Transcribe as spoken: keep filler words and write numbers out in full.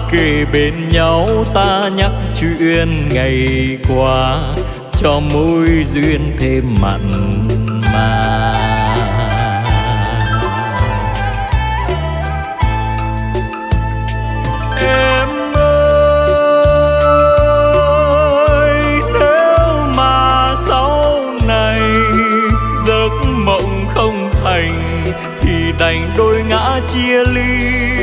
kề bên nhau ta nhắc chuyện ngày qua, cho mối duyên thêm mặn mà. Em ơi, nếu mà sau này giấc mộng không thành thì đành đôi ngã chia ly.